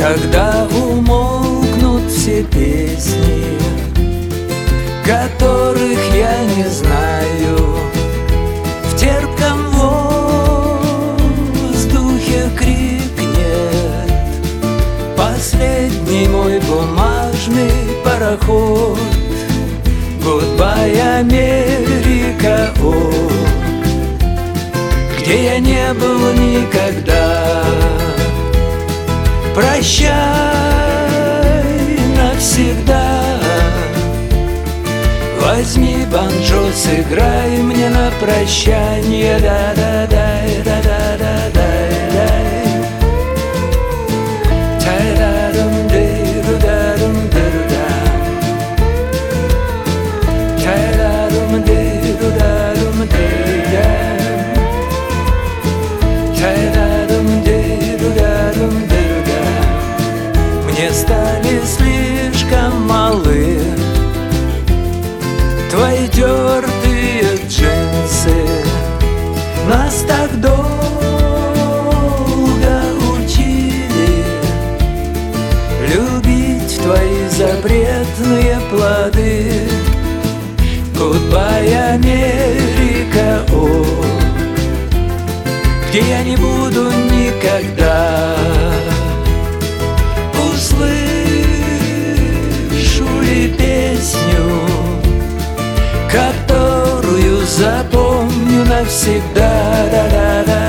Когда умолкнут все песни, которых я не знаю, в терпком воздухе крикнет последний мой бумажный пароход. Goodbye, Америка, о, где я не был никогда. Прощай навсегда. Возьми банджо, сыграй мне на прощанье. Да-да-дай, да-да-да-дай, дай. Тай-да-дум-дыру-да-дум-дыру-да. Тай-да-дум-дыру-да-дум-дыру-да. Тай-да-дум-дыру-да-дум-дыру-да. Мне стали слишком малы твои тертые джинсы. Нас так долго учили любить твои запретные плоды. Goodbye, Америка, о, где я не буду никогда. Услышу ли песню, которую запомню навсегда? Да-да-да.